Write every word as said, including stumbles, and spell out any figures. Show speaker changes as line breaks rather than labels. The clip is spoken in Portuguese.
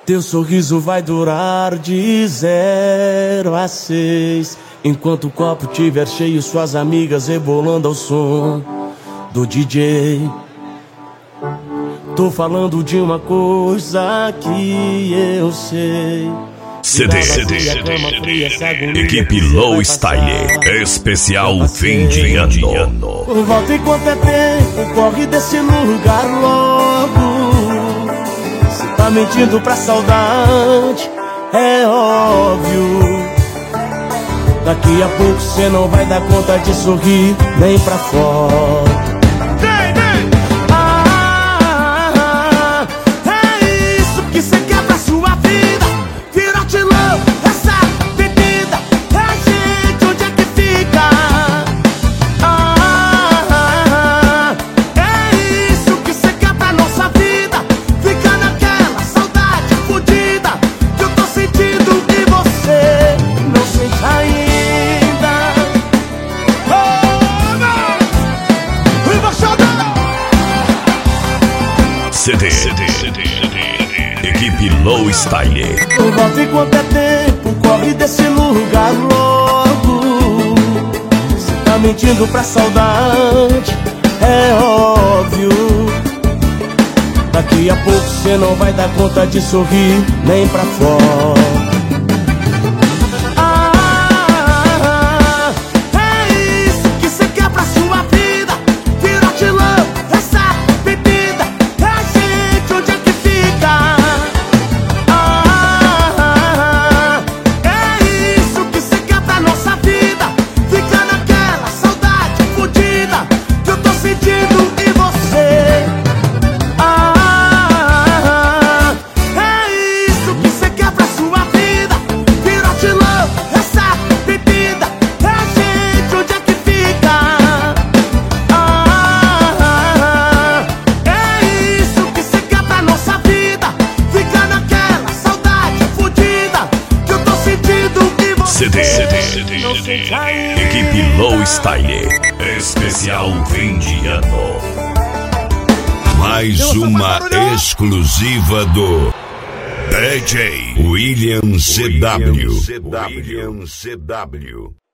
Teu sorriso vai durar de zero a seis. Enquanto o copo tiver cheio, suas amigas rebolando ao som do D J. Tô falando de uma coisa que eu sei.
C D, C D, C D. Equipe Low Style, especial fim de ano.
Volta enquanto é tempo, corre desse lugar logo. Cê tá mentindo pra saudade, é óbvio. Daqui a pouco cê não vai dar conta de sorrir nem pra fora.
C D, C D, C D, Equipe Low Style.
Volta enquanto é tempo, corre desse lugar logo. Cê tá mentindo pra saudade, é óbvio. Daqui a pouco cê não vai dar conta de sorrir nem pra fora.
C D, C D, C D, Equipe Low Style, especial fim de ano. Mais uma exclusiva do D J William C W.